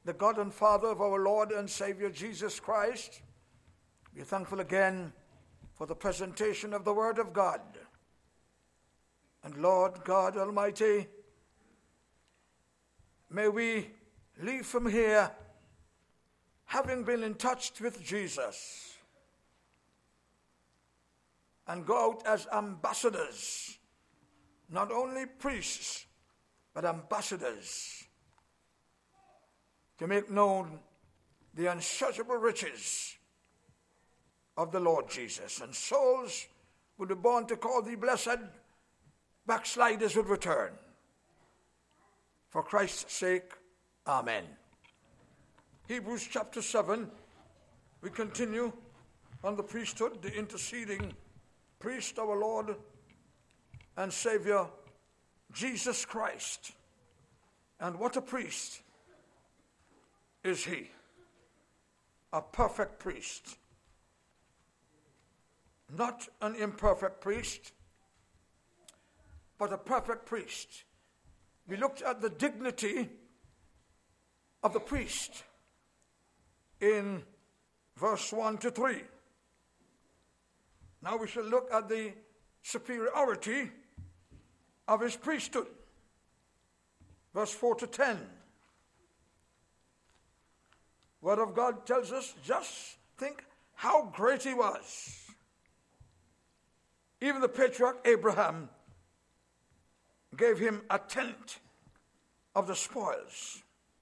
the God and Father of our Lord and Savior Jesus Christ. We are thankful again for the presentation of the Word of God. And Lord God Almighty, may we leave from here having been in touch with Jesus and go out as ambassadors, not only priests, but ambassadors, to make known the unsearchable riches of the Lord Jesus. And souls would be born to call thee blessed, backsliders would return. For Christ's sake, amen. Hebrews chapter 7, we continue on the priesthood, the interceding priest, our Lord and Savior, Jesus Christ. And what a priest is he? A perfect priest. Not an imperfect priest, but a perfect priest. We looked at the dignity of the priest in verse 1 to 3. Now we shall look at the superiority of his priesthood. Verse 4 to 10. Word of God tells us, just think how great he was. Even the patriarch Abraham gave him a tenth of the spoils.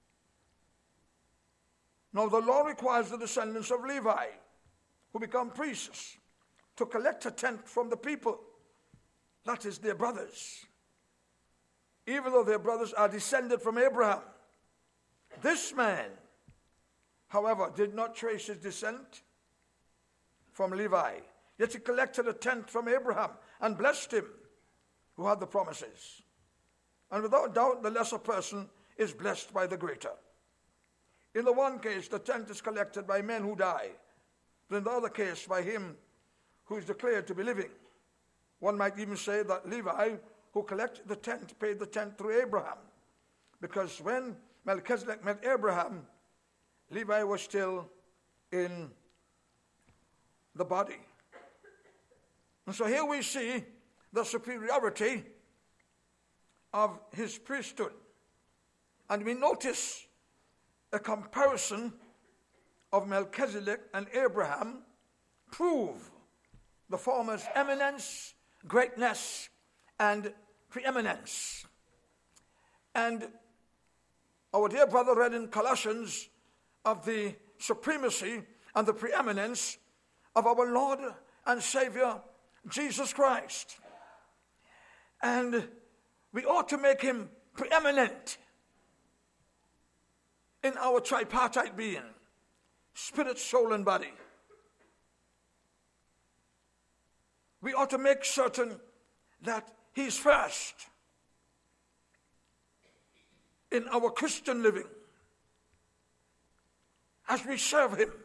Now the law requires the descendants of Levi, who become priests, to collect a tenth from the people, that is, their brothers. Even though their brothers are descended from Abraham, this man, however, did not trace his descent from Levi. Yet he collected a tenth from Abraham and blessed him who had the promises. And without doubt, the lesser person is blessed by the greater. In the one case, the tenth is collected by men who die, but in the other case, by him who is declared to be living. One might even say that Levi, who collected the tenth, paid the tenth through Abraham, because when Melchizedek met Abraham, Levi was still in the body. And so here we see the superiority of his priesthood. And we notice a comparison of Melchizedek and Abraham prove the former's eminence, greatness, and preeminence. And our dear brother read in Colossians of the supremacy and the preeminence of our Lord and Savior, Jesus Christ. And we ought to make him preeminent in our tripartite being, spirit, soul, and body. We ought to make certain that he's first in our Christian living as we serve him.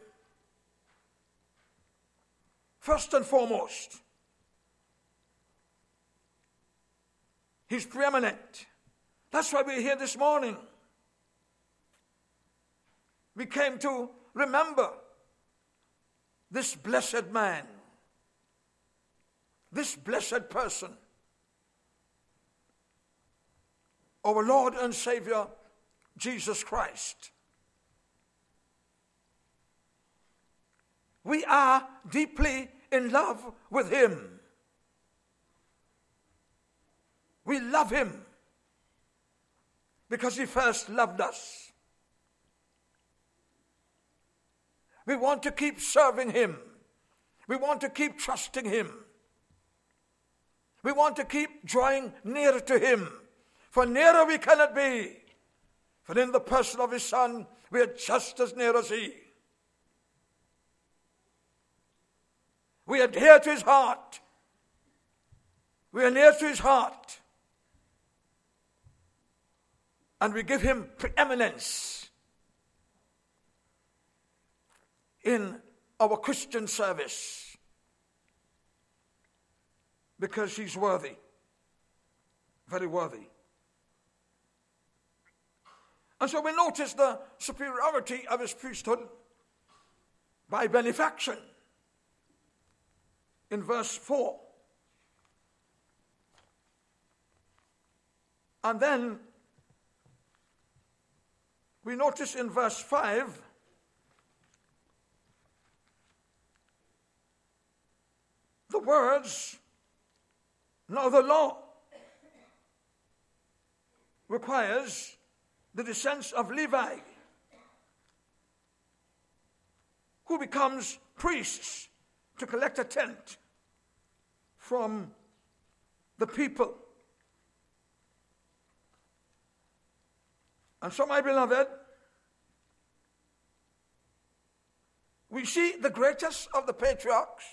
First and foremost, he's preeminent. That's why we're here this morning. We came to remember this blessed man, this blessed person, our Lord and Savior, Jesus Christ. We are deeply in love with him. We love him because he first loved us. We want to keep serving him. We want to keep trusting him. We want to keep drawing nearer to him. For nearer we cannot be. For in the person of his Son, we are just as near as he. We adhere to his heart. We are near to his heart. And we give him preeminence in our Christian service because he's worthy, very worthy. And so we notice the superiority of his priesthood by benefaction in verse 4. And then we notice in verse 5 the words, now the law requires the descendants of Levi, who becomes priests to collect a tenth from the people. And so, my beloved, we see the greatest of the patriarchs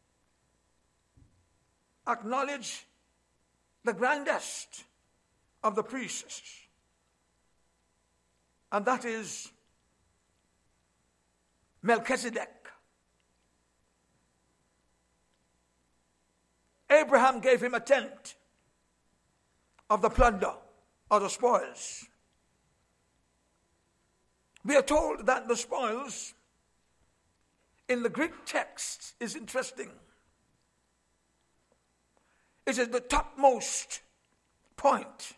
acknowledge the grandest of the priests, and that is Melchizedek. Abraham gave him a tenth of the plunder or the spoils. We are told that the spoils in the Greek text is interesting. It is the topmost point.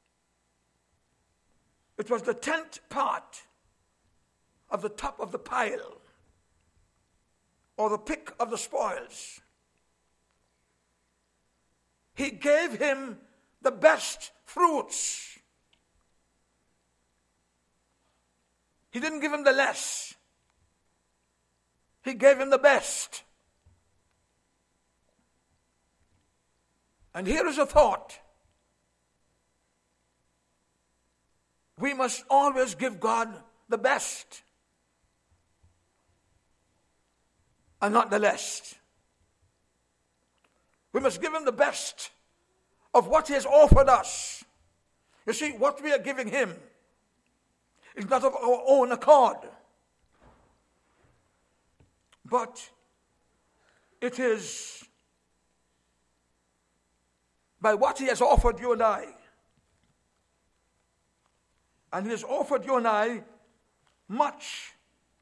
It was the 10th part of the top of the pile, or the pick of the spoils. He gave him the best fruits. He didn't give him the less. He gave him the best. And here is a thought. We must always give God the best and not the less. We must give him the best of what he has offered us. You see, what we are giving him is not of our own accord, but it is by what he has offered you and I. And he has offered you and I much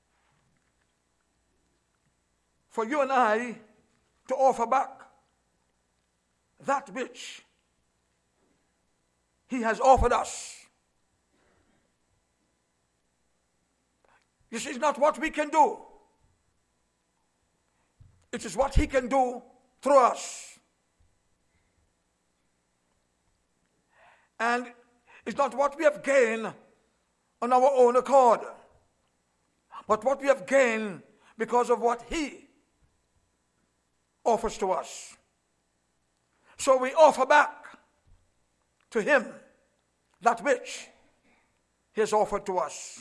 for you and I to offer back that which he has offered us. You see, it's not what we can do. It is what he can do through us. And it's not what we have gained on our own accord, but what we have gained because of what he offers to us. So we offer back to him that which he has offered to us.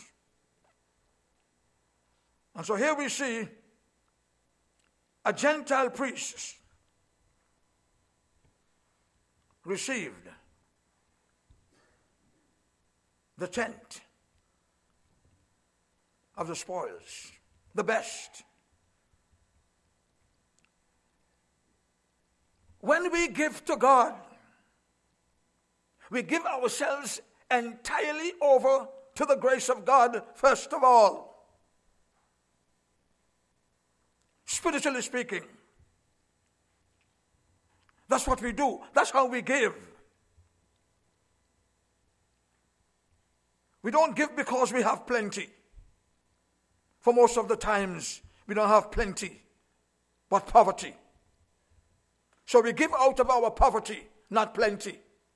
And so here we see a Gentile priest received the tenth of the spoils, the best. When we give to God, we give ourselves entirely over to the grace of God, first of all. Spiritually speaking, that's what we do. That's how we give. We don't give because we have plenty. For most of the times, we don't have plenty, but poverty. So we give out of our poverty, not plenty.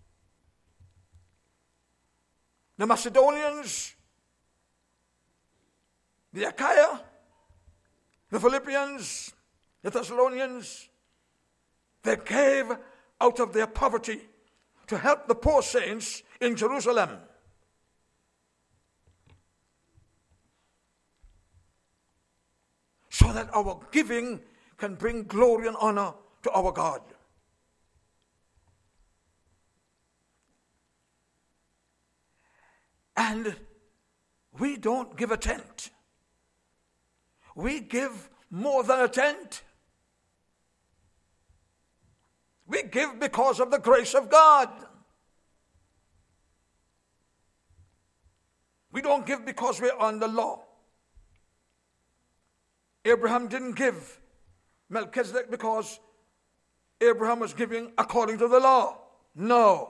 The Macedonians, the Achaia, the Philippians, the Thessalonians, they gave out of their poverty to help the poor saints in Jerusalem. So that our giving can bring glory and honor to our God. And we don't give a tenth. We give more than a tenth. We give because of the grace of God. We don't give because we're under law. Abraham didn't give Melchizedek because Abraham was giving according to the law. No.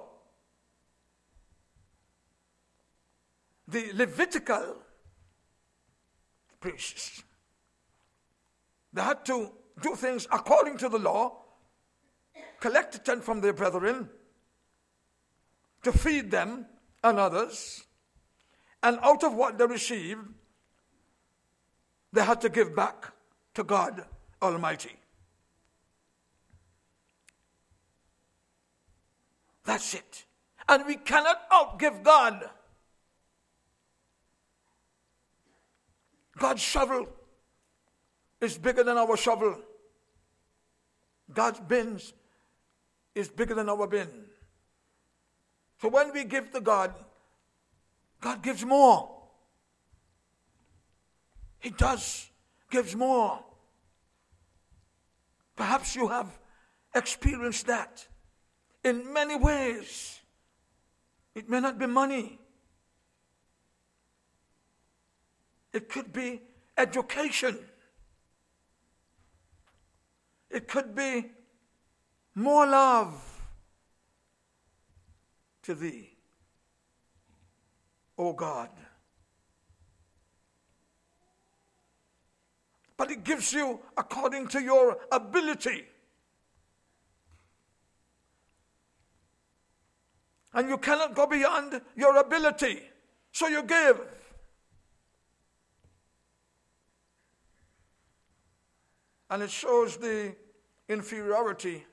The Levitical priests, they had to do things according to the law, collect a tenth from their brethren, to feed them and others, and out of what they received, they had to give back to God Almighty. That's it. And we cannot outgive God. God's shovel is bigger than our shovel. God's bins is bigger than our bin. So when we give to God, God gives more. He does, gives more. Perhaps you have experienced that in many ways. It may not be money. It could be education. It could be more love to thee, O God. But it gives you according to your ability. And you cannot go beyond your ability. So you give. And it shows the inferiority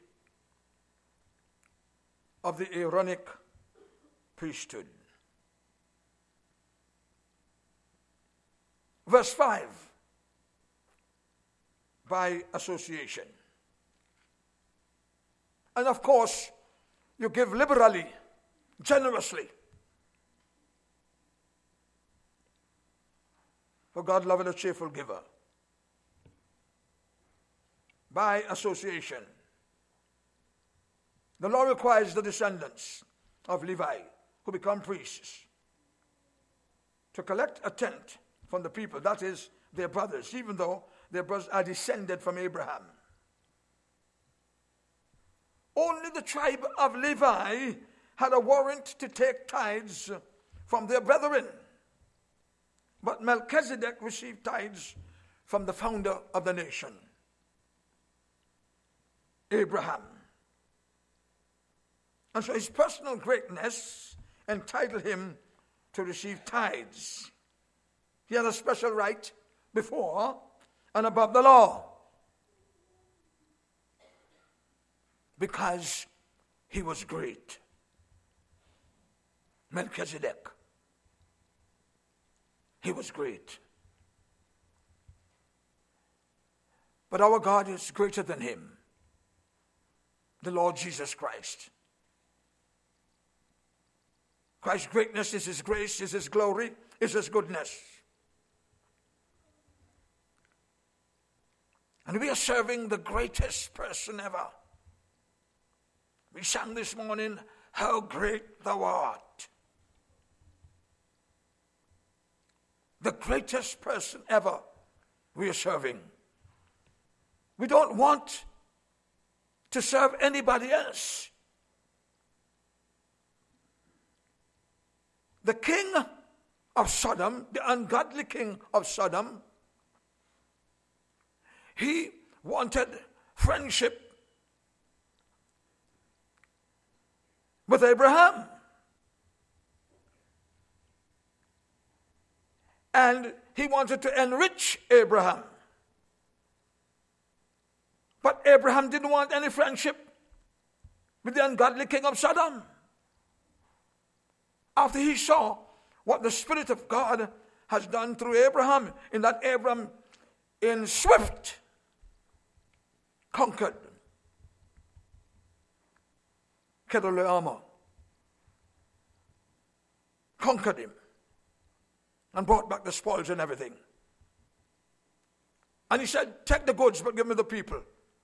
of the Aaronic priesthood. Verse 5. By association. And of course, you give liberally, generously. For God loveth a cheerful giver. By association. The law requires the descendants of Levi, who become priests, to collect a tenth from the people, that is, their brothers, even though their brothers are descended from Abraham. Only the tribe of Levi had a warrant to take tithes from their brethren. But Melchizedek received tithes from the founder of the nation, Abraham. And so his personal greatness entitled him to receive tithes. He had a special right before and above the law, because he was great. Melchizedek. He was great. But our God is greater than him, the Lord Jesus Christ. Christ's greatness is his grace, is his glory, is his goodness. And we are serving the greatest person ever. We sang this morning, how great thou art. The greatest person ever we are serving. We don't want to serve anybody else. The king of Sodom, the ungodly king of Sodom, he wanted friendship with Abraham. And he wanted to enrich Abraham. But Abraham didn't want any friendship with the ungodly king of Sodom. After he saw what the Spirit of God has done through Abraham, in that Abraham in swift conquered Kedorlaomer, conquered him, and brought back the spoils and everything. And he said, take the goods, but give me the people.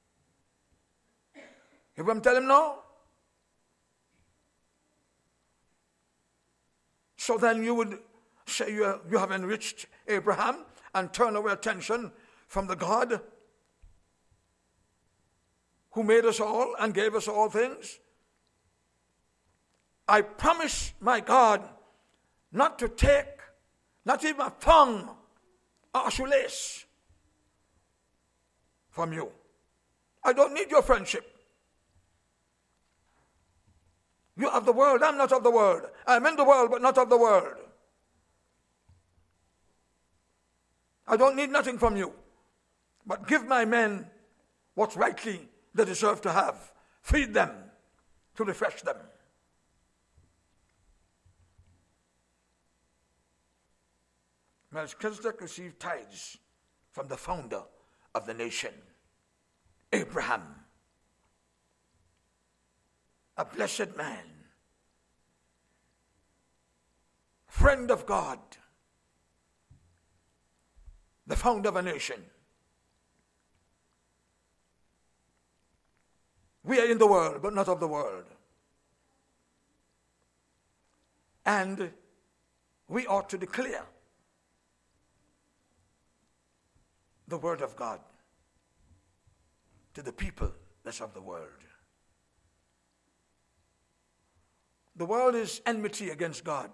Abraham tell him no. So then you would say you have enriched Abraham and turn away attention from the God who made us all and gave us all things? I promise my God not to take not even a tongue or a shoelace from you. I don't need your friendship. You are of the world, I'm not of the world. I'm in the world, but not of the world. I don't need nothing from you. But give my men what rightly they deserve to have. Feed them to refresh them. Melchizedek received tithes from the founder of the nation, Abraham, a blessed man, friend of God, the founder of a nation. We are in the world, but not of the world. And we ought to declare the word of God to the people that's of the world. The world is enmity against God.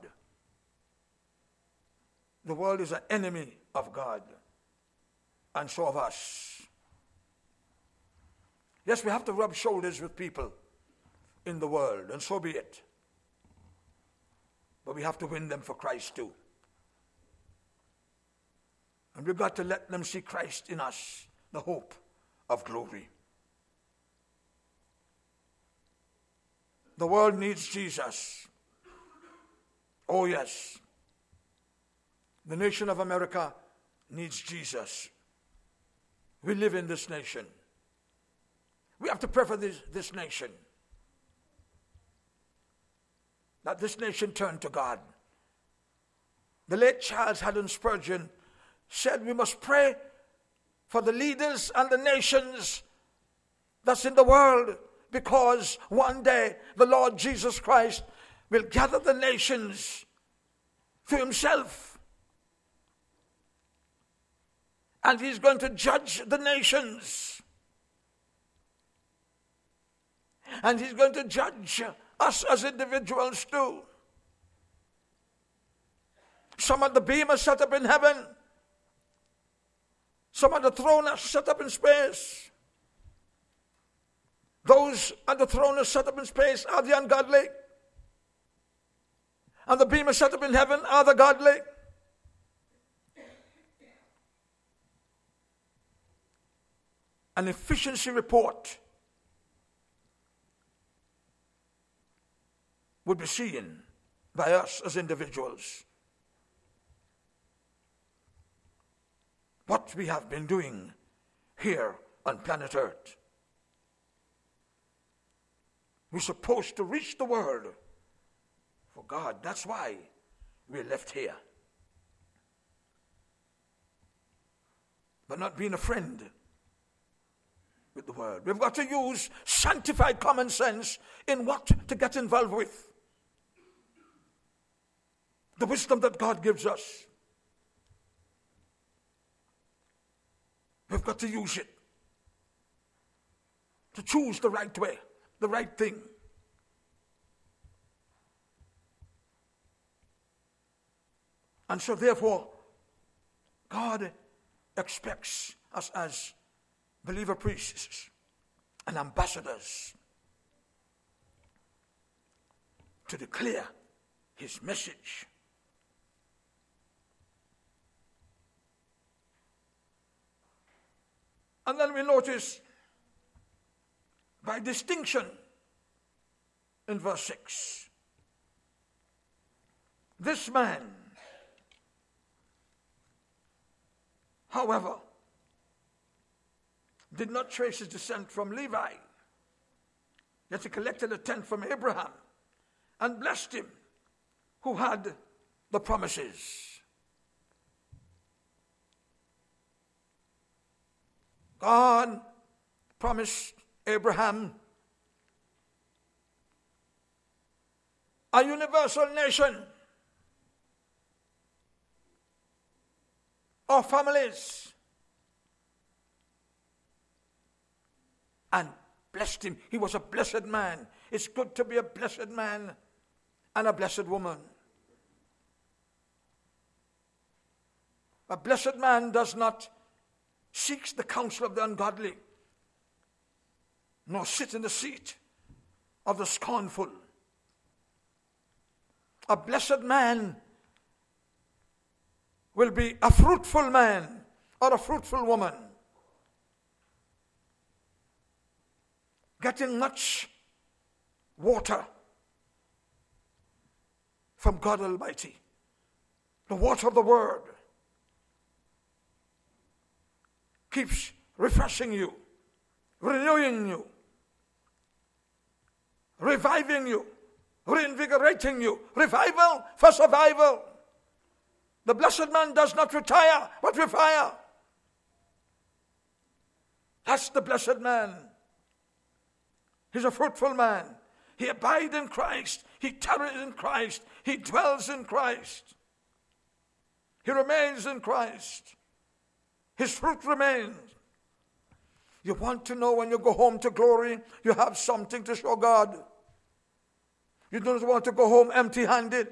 The world is an enemy of God, and so of us. Yes, we have to rub shoulders with people in the world, and so be it. But we have to win them for Christ too. And we've got to let them see Christ in us, the hope of glory. The world needs Jesus. Oh yes. The nation of America needs Jesus. We live in this nation. We have to pray for this nation. That this nation turn to God. The late Charles Haddon Spurgeon said we must pray for the leaders and the nations that's in the world, because one day the Lord Jesus Christ will gather the nations to himself. And he's going to judge the nations. And he's going to judge us as individuals too. Some of the beam are set up in heaven. Some of the throne are set up in space. Those at the throne are set up in space are the ungodly. And the beam is set up in heaven are the godly. An efficiency report would be seen by us as individuals. What we have been doing here on planet Earth. We're supposed to reach the world for God. That's why we're left here. But not being a friend with the world. We've got to use sanctified common sense in what to get involved with. The wisdom that God gives us. We've got to use it to choose the right way, the right thing. And so therefore, God expects us as believer priests and ambassadors to declare his message. And then we notice, by distinction, in verse 6, this man, however, did not trace his descent from Levi, yet he collected a tenth from Abraham and blessed him who had the promises. God promised Abraham a universal nation. our families and blessed him. He was a blessed man. It's good to be a blessed man and a blessed woman. A blessed man does not seek the counsel of the ungodly, nor sit in the seat of the scornful. A blessed man will be a fruitful man or a fruitful woman, getting much water from God Almighty, the water of the Word. Keeps refreshing you, renewing you, reviving you, reinvigorating you. Revival for survival. The blessed man does not retire, but with fire. That's the blessed man. He's a fruitful man. He abides in Christ. He tarries in Christ. He dwells in Christ. He remains in Christ. His fruit remains. You want to know when you go home to glory, you have something to show God. You don't want to go home empty-handed.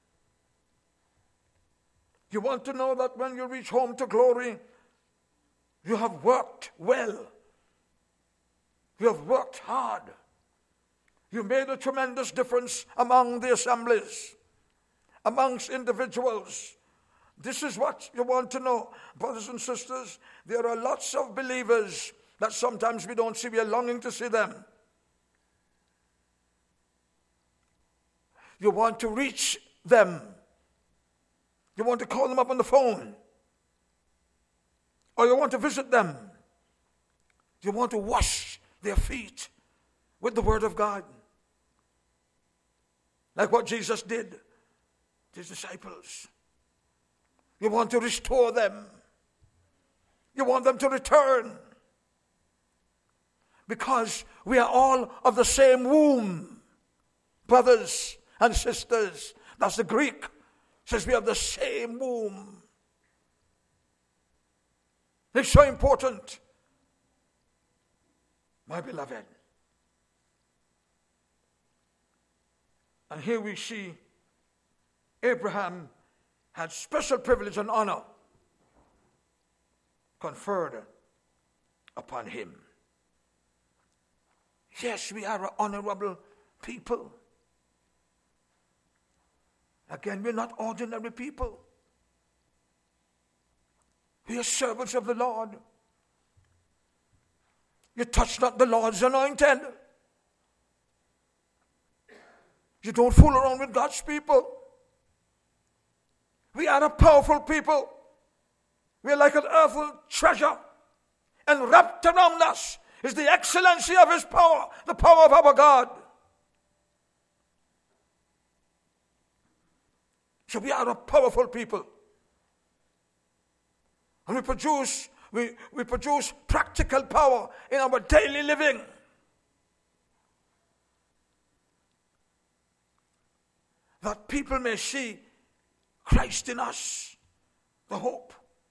You want to know that when you reach home to glory, you have worked well. You have worked hard. You made a tremendous difference among the assemblies, amongst individuals. This is what you want to know. Brothers and sisters, there are lots of believers that sometimes we don't see. We are longing to see them. You want to reach them. You want to call them up on the phone. Or you want to visit them. You want to wash their feet with the Word of God. Like what Jesus did to his disciples. You want to restore them. You want them to return. Because we are all of the same womb. Brothers and sisters. That's the Greek. It says we have the same womb. It's so important. My beloved. And here we see Abraham had special privilege and honor conferred upon him. Yes, we are an honorable people. Again, we're not ordinary people. We are servants of the Lord. You touch not the Lord's anointed. You don't fool around with God's people. We are a powerful people. We are like an earthen treasure. And wrapped around us is the excellency of His power, the power of our God. So we are a powerful people. And we produce practical power in our daily living. That people may see Christ in us, the hope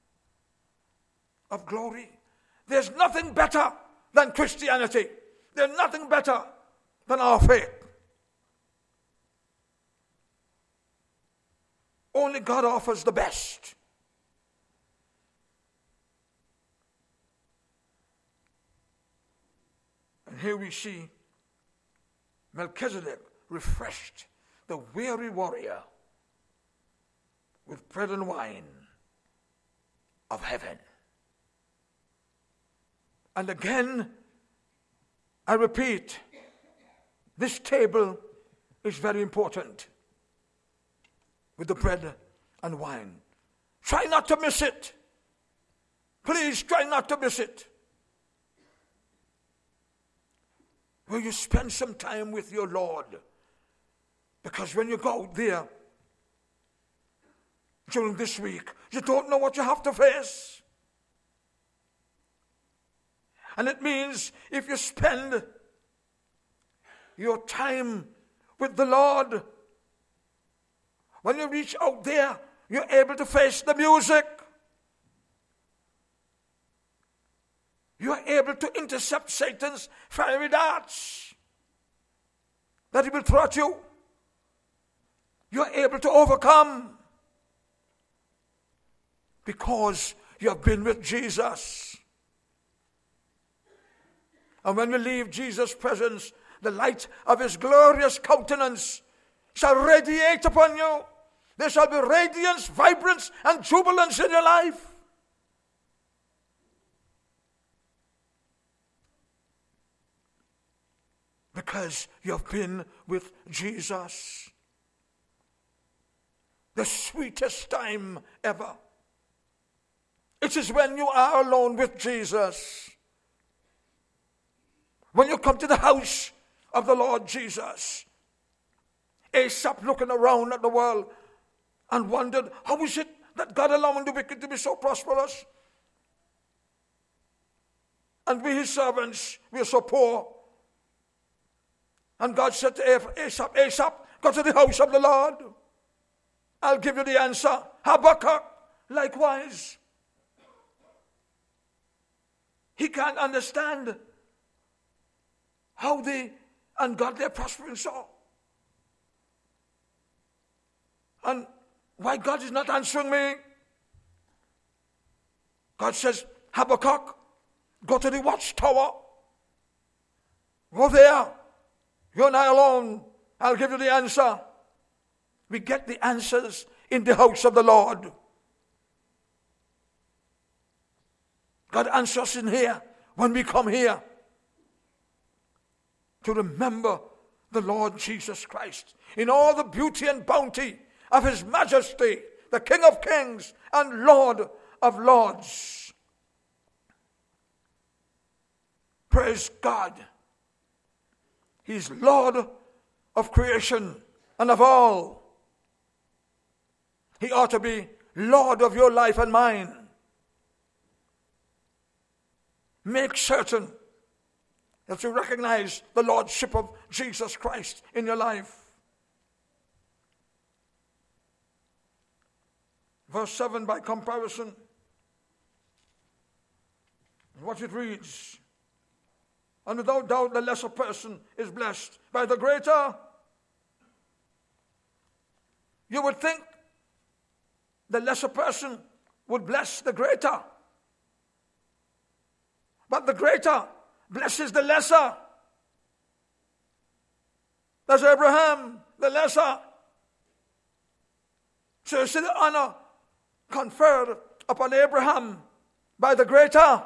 of glory. There's nothing better than Christianity. There's nothing better than our faith. Only God offers the best. And here we see Melchizedek refreshed the weary warrior with bread and wine of heaven. And again, I repeat, this table is very important with the bread and wine. Try not to miss it. Please try not to miss it. Will you spend some time with your Lord? Because when you go out there during this week, you don't know what you have to face. And it means if you spend your time with the Lord, when you reach out there, you're able to face the music. You are able to intercept Satan's fiery darts that he will throw at you. You are able to overcome because you have been with Jesus. And when we leave Jesus' presence, the light of his glorious countenance shall radiate upon you. There shall be radiance, vibrance, and jubilance in your life. Because you have been with Jesus. The sweetest time ever. It is when you are alone with Jesus. When you come to the house of the Lord Jesus. Asaph looking around at the world and wondered, how is it that God allowing the wicked to be so prosperous? And we, his servants, we are so poor. And God said to Asaph, go to the house of the Lord. I'll give you the answer. Habakkuk, likewise. He can't understand how the ungodly are prospering so. And why God is not answering me. God says, Habakkuk, go to the watchtower. Go there. You and I alone. I'll give you the answer. We get the answers in the house of the Lord. God answers in here when we come here to remember the Lord Jesus Christ in all the beauty and bounty of his majesty, the King of kings and Lord of lords. Praise God. He's Lord of creation and of all. He ought to be Lord of your life and mine. Make certain that you recognize the Lordship of Jesus Christ in your life. Verse 7, by comparison, what it reads. And without doubt, the lesser person is blessed by the greater. You would think the lesser person would bless the greater. But the greater blesses the lesser. That's Abraham, the lesser. So you see the honor conferred upon Abraham by the greater.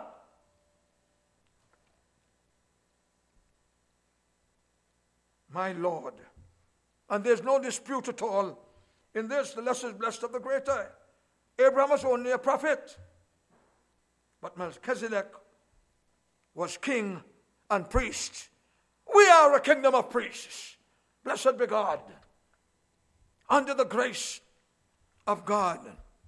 My Lord. And there's no dispute at all. In this, the lesser is blessed of the greater. Abraham was only a prophet. But Melchizedek was king and priest. We are a kingdom of priests. Blessed be God. Under the grace of God.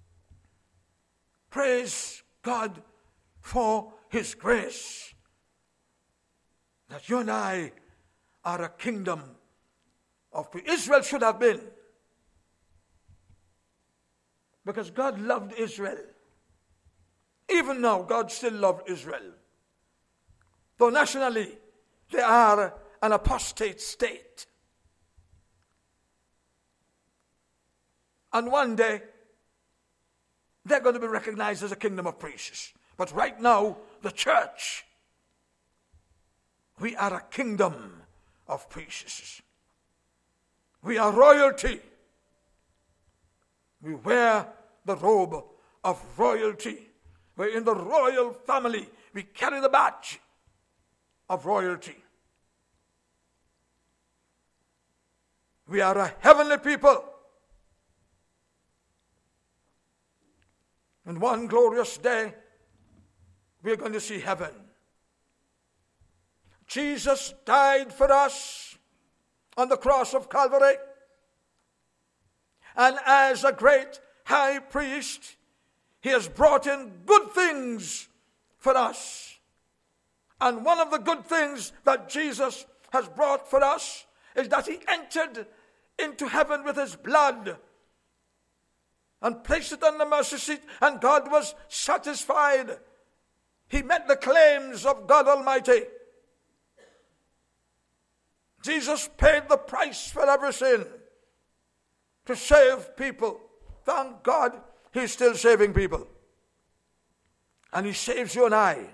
Praise God for his grace. That you and I are a kingdom of priests. Israel should have been. Because God loved Israel. Even now, God still loved Israel. Though nationally, they are an apostate state. And one day, they're going to be recognized as a kingdom of priests. But right now, the church, we are a kingdom of priests. We are royalty. We wear the robe of royalty. We're in the royal family. We carry the badge of royalty. We are a heavenly people. And one glorious day, we're going to see heaven. Jesus died for us on the cross of Calvary. And as a great high priest, he has brought in good things for us. And one of the good things that Jesus has brought for us is that he entered into heaven with his blood and placed it on the mercy seat, and God was satisfied. He met the claims of God Almighty. Jesus paid the price for every sin to save people. Thank God He's still saving people. And He saves you and I.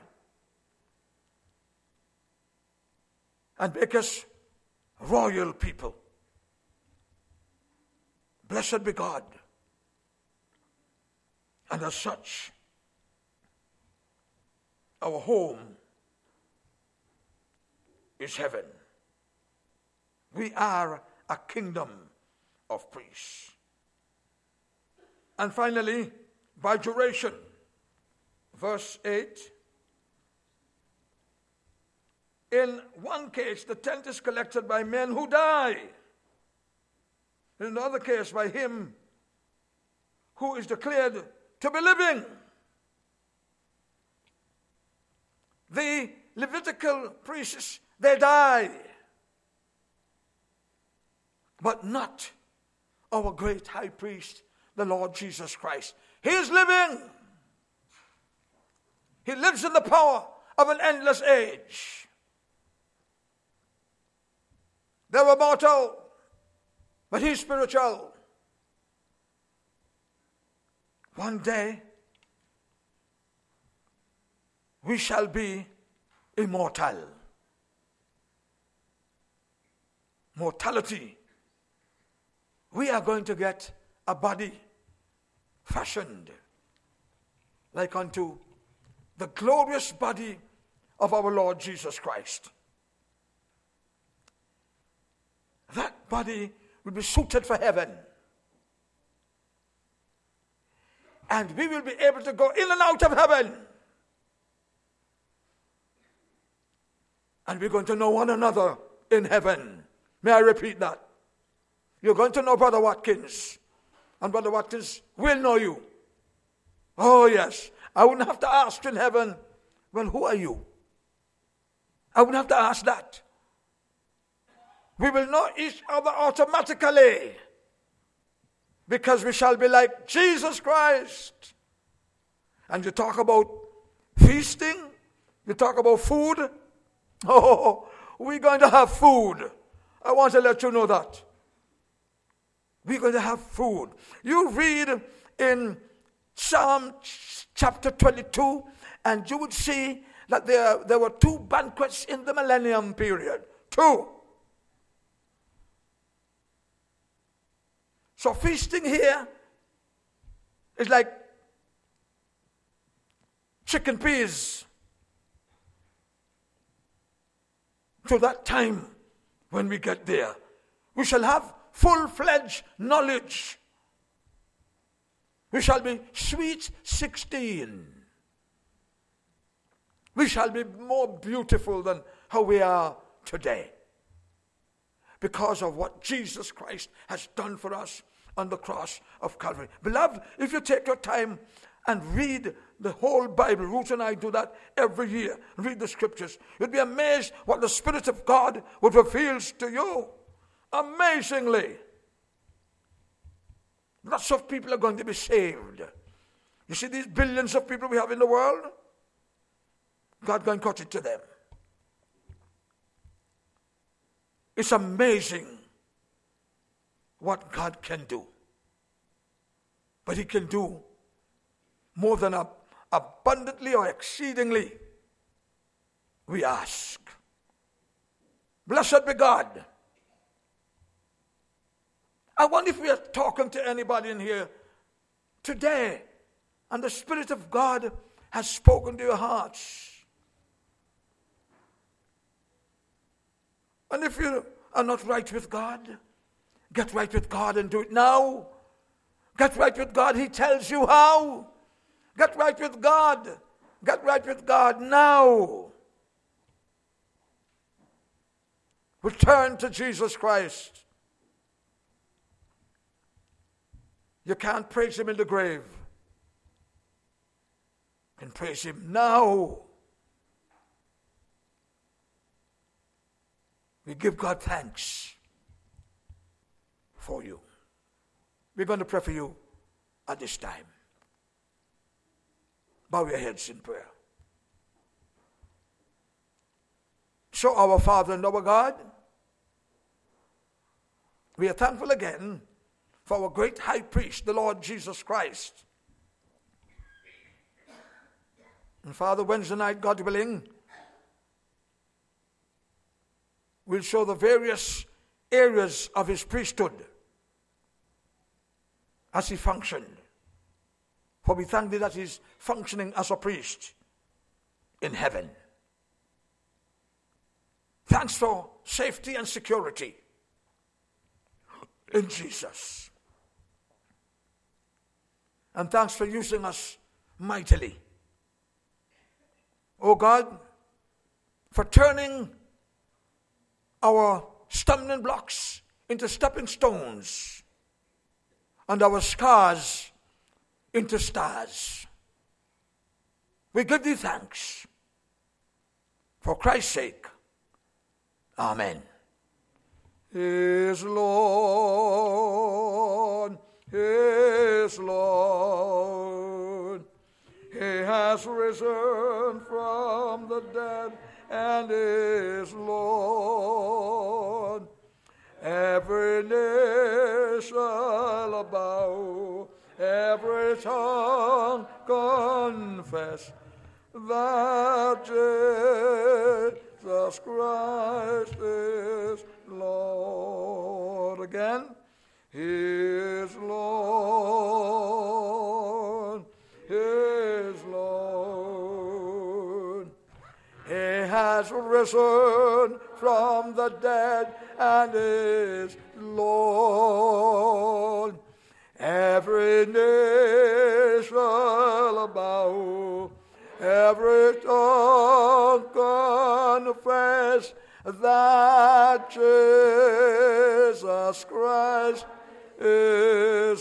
And make us royal people. Blessed be God. And as such, our home is heaven. We are a kingdom of priests. And finally, by duration, verse 8. In one case, the tent is collected by men who die. In another case, by him who is declared to be living. The Levitical priests, they die. But not our great high priest, the Lord Jesus Christ. He is living. He lives in the power of an endless age. They were mortal, but He's spiritual. One day, we shall be immortal. Mortality. We are going to get a body fashioned like unto the glorious body of our Lord Jesus Christ. That body will be suited for heaven. And we will be able to go in and out of heaven. And we're going to know one another in heaven. May I repeat that? You're going to know Brother Watkins. And Brother Watkins will know you. Oh yes. I wouldn't have to ask in heaven, well, who are you? I wouldn't have to ask that. We will know each other automatically. Because we shall be like Jesus Christ. And you talk about feasting. You talk about food. Oh, we're going to have food. I want to let you know that. We're going to have food. You read in Psalm chapter 22, and you would see that there were 2 banquets in the millennium period. 2. So feasting here is like chicken peas to that time when we get there. We shall have full-fledged knowledge. We shall be sweet 16. We shall be more beautiful than how we are today. Because of what Jesus Christ has done for us on the cross of Calvary. Beloved, if you take your time and read the whole Bible, Ruth and I do that every year, read the scriptures, you'd be amazed what the Spirit of God would reveal to you. Amazingly. Lots of people are going to be saved. You see these billions of people we have in the world? God going to cut it to them. It's amazing what God can do. But He can do more than abundantly or exceedingly we ask. Blessed be God. I wonder if we are talking to anybody in here today and the Spirit of God has spoken to your hearts. And if you are not right with God, get right with God and do it now. Get right with God. He tells you how. Get right with God. Get right with God now. Return to Jesus Christ. You can't praise Him in the grave. You can praise Him now. We give God thanks for you. We're going to pray for you at this time. Bow your heads in prayer. So our Father and our God, we are thankful again for our great high priest, the Lord Jesus Christ. And Father, Wednesday night, God willing, we'll show the various areas of his priesthood as he functioned. For we thank thee that he's functioning as a priest in heaven. Thanks for safety and security in Jesus. And thanks for using us mightily. Oh God, for turning our stumbling blocks into stepping stones and our scars into stars. We give thee thanks. For Christ's sake. Amen. His Lord, his Lord. He has risen from the dead and is Lord. Every knee shall bow, every tongue confess that Jesus Christ is Lord. Again, he is Lord, he is Lord. He has risen from the dead and is Lord. Every knee shall bow, every tongue confess that Jesus Christ is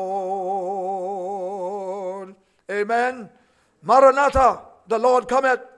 Lord. Amen. Maranatha, the Lord cometh.